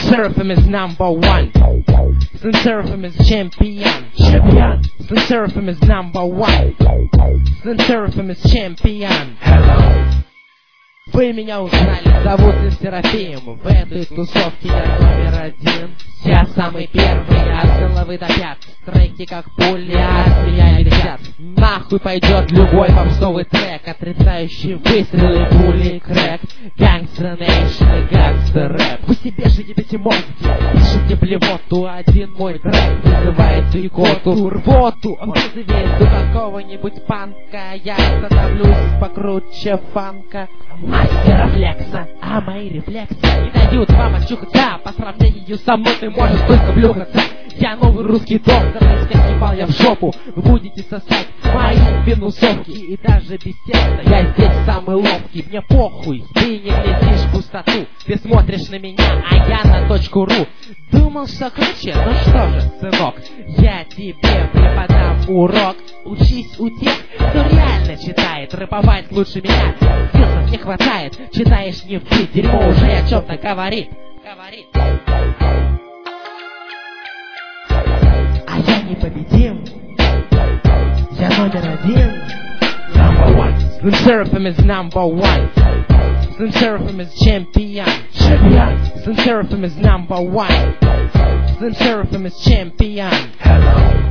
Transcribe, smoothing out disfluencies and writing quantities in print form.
Seraphim is number one. Seraphim is champion. Seraphim is number one. Seraphim is champion. Вы меня узнали, зовут Серафим. В этой тусовке я номер один. Я самый первый, от головы до пят. Треки как пули, от меня летят. Нахуй пойдет любой попсовый трек, отрицающий выстрелы, пули, крэк. Гангстер нейшн и гангстер рэп. Вы себе же ебите мозги, пишите блевоту. Один мой трек вызывает икоту, рвоту. Он вызовет до какого-нибудь панка. Я становлюсь покруче фанка. Мастера флекса, а мои рефлексы не дают вам очухаться. По сравнению со мной ты можешь только блюхаться. Я новый русский доктор, если ебал я в жопу. Вы будете сосать мои минусовки. И даже без текста я здесь самый ловкий. Мне похуй, ты не глядишь в пустоту. Ты смотришь на меня, а я на точку ру. Думал, что круче? Ну что же, сынок, я тебе преподам урок. Учись у тех, кто реально читает. Рэповать лучше меня скиллсов не хватает. Читаешь не ты, дерьмо уже о чем-то говорит. А я непобедим. Я номер один. Number one. Seraphim is number one. Seraphim is champion. Seraphim is number one. Seraphim is champion. Hello.